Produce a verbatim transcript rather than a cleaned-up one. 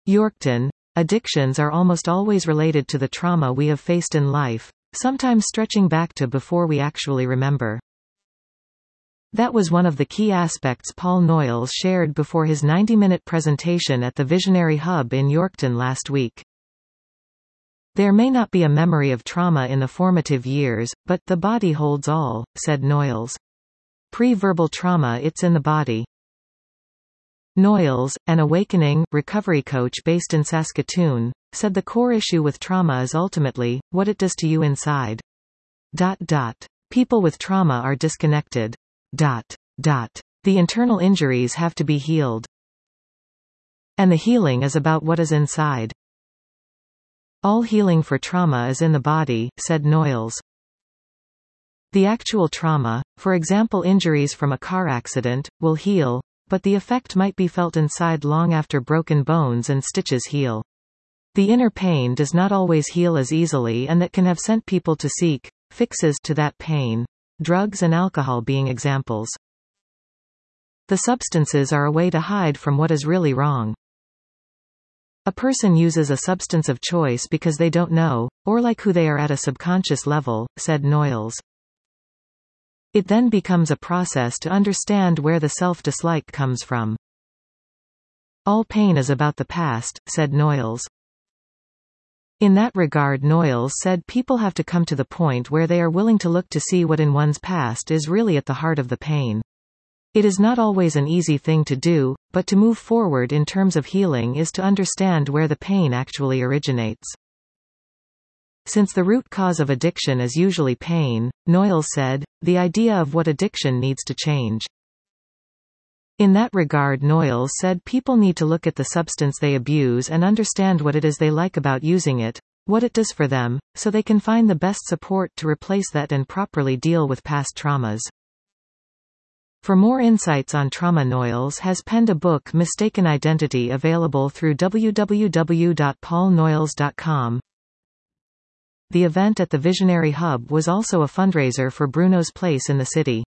Yorkton. Addictions are almost always related to the trauma we have faced in life, sometimes stretching back to before we actually remember. That was one of the key aspects Paul Noyles shared before his ninety-minute presentation at the Visionary Hub in Yorkton last week. There may not be a memory of trauma in the formative years, but the body holds all, said Noyles. Pre-verbal trauma, it's in the body. Noyles, an awakening recovery coach based in Saskatoon, said the core issue with trauma is ultimately what it does to you inside. Dot dot. People with trauma are disconnected. Dot dot. The internal injuries have to be healed. And the healing is about what is inside. All healing for trauma is in the body, said Noyles. The actual trauma, for example injuries from a car accident, will heal, but the effect might be felt inside long after broken bones and stitches heal. The inner pain does not always heal as easily, and that can have sent people to seek fixes to that pain, drugs and alcohol being examples. The substances are a way to hide from what is really wrong. A person uses a substance of choice because they don't know, or like who they are at a subconscious level, said Noyles. It then becomes a process to understand where the self-dislike comes from. All pain is about the past, said Noyles. In that regard, Noyles said people have to come to the point where they are willing to look to see what in one's past is really at the heart of the pain. It is not always an easy thing to do, but to move forward in terms of healing is to understand where the pain actually originates. Since the root cause of addiction is usually pain, Noyles said, the idea of what addiction needs to change. In that regard, Noyles said people need to look at the substance they abuse and understand what it is they like about using it, what it does for them, so they can find the best support to replace that and properly deal with past traumas. For more insights on trauma, Noyles has penned a book, Mistaken Identity, available through w w w dot paul noyles dot com. The event at the Visionary Hub was also a fundraiser for Bruno's Place in the city.